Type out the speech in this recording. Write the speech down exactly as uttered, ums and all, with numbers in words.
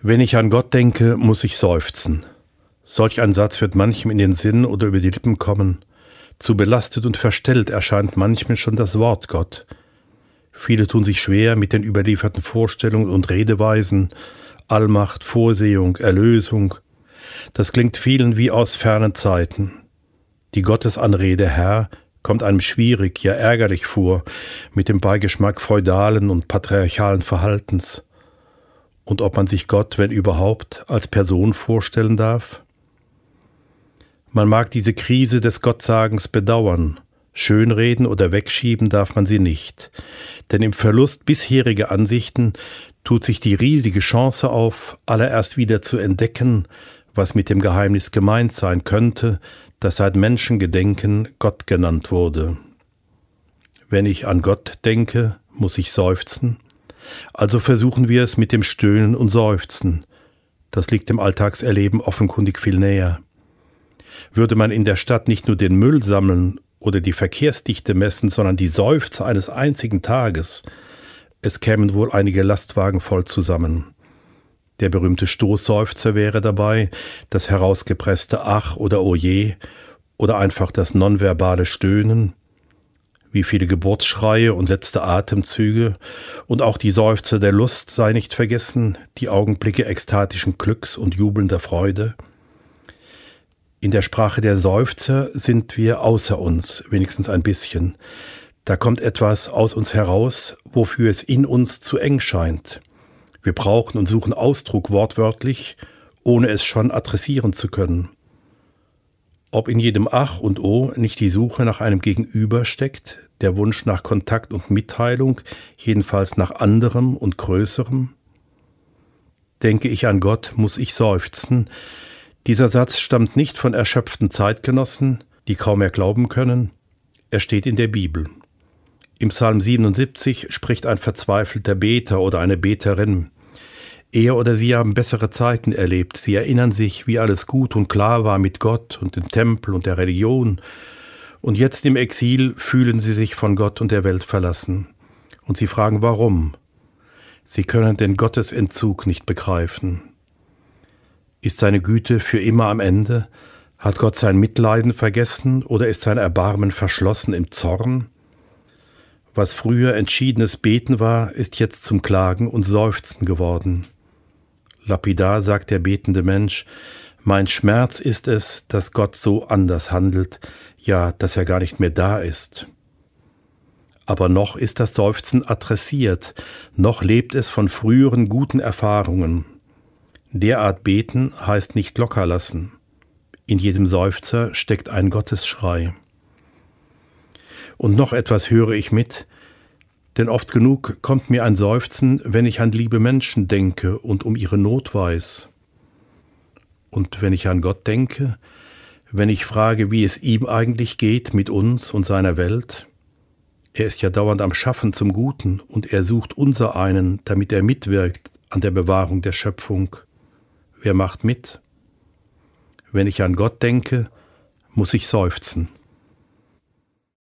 Wenn ich an Gott denke, muss ich seufzen. Solch ein Satz wird manchem in den Sinn oder über die Lippen kommen. Zu belastet und verstellt erscheint manchem schon das Wort Gott. Viele tun sich schwer mit den überlieferten Vorstellungen und Redeweisen, Allmacht, Vorsehung, Erlösung. Das klingt vielen wie aus fernen Zeiten. Die Gottesanrede Herr kommt einem schwierig, ja ärgerlich vor, mit dem Beigeschmack feudalen und patriarchalen Verhaltens. Und ob man sich Gott, wenn überhaupt, als Person vorstellen darf? Man mag diese Krise des Gottsagens bedauern, schönreden oder wegschieben darf man sie nicht, denn im Verlust bisheriger Ansichten tut sich die riesige Chance auf, allererst wieder zu entdecken, was mit dem Geheimnis gemeint sein könnte, das seit Menschengedenken Gott genannt wurde. Wenn ich an Gott denke, muss ich seufzen. Also versuchen wir es mit dem Stöhnen und Seufzen. Das liegt dem Alltagserleben offenkundig viel näher. Würde man in der Stadt nicht nur den Müll sammeln oder die Verkehrsdichte messen, sondern die Seufzer eines einzigen Tages, es kämen wohl einige Lastwagen voll zusammen. Der berühmte Stoßseufzer wäre dabei, das herausgepresste Ach oder Oje oder einfach das nonverbale Stöhnen. Wie viele Geburtsschreie und letzte Atemzüge und auch die Seufzer der Lust sei nicht vergessen, die Augenblicke ekstatischen Glücks und jubelnder Freude. In der Sprache der Seufzer sind wir außer uns, wenigstens ein bisschen. Da kommt etwas aus uns heraus, wofür es in uns zu eng scheint. Wir brauchen und suchen Ausdruck wortwörtlich, ohne es schon adressieren zu können. Ob in jedem Ach und O nicht die Suche nach einem Gegenüber steckt, der Wunsch nach Kontakt und Mitteilung, jedenfalls nach anderem und Größerem? Denke ich an Gott, muss ich seufzen. Dieser Satz stammt nicht von erschöpften Zeitgenossen, die kaum mehr glauben können. Er steht in der Bibel. Im Psalm siebenundsiebzig spricht ein verzweifelter Beter oder eine Beterin. Er oder sie haben bessere Zeiten erlebt. Sie erinnern sich, wie alles gut und klar war mit Gott und dem Tempel und der Religion. Und jetzt im Exil fühlen sie sich von Gott und der Welt verlassen. Und sie fragen, warum? Sie können den Gottesentzug nicht begreifen. Ist seine Güte für immer am Ende? Hat Gott sein Mitleiden vergessen oder ist sein Erbarmen verschlossen im Zorn? Was früher entschiedenes Beten war, ist jetzt zum Klagen und Seufzen geworden. Lapidar sagt der betende Mensch, mein Schmerz ist es, dass Gott so anders handelt, ja, dass er gar nicht mehr da ist. Aber noch ist das Seufzen adressiert, noch lebt es von früheren guten Erfahrungen. Derart beten heißt nicht locker lassen. In jedem Seufzer steckt ein Gottesschrei. Und noch etwas höre ich mit, denn oft genug kommt mir ein Seufzen, wenn ich an liebe Menschen denke und um ihre Not weiß. Und wenn ich an Gott denke, wenn ich frage, wie es ihm eigentlich geht mit uns und seiner Welt, er ist ja dauernd am Schaffen zum Guten und er sucht unser einen, damit er mitwirkt an der Bewahrung der Schöpfung. Wer macht mit? Wenn ich an Gott denke, muss ich seufzen.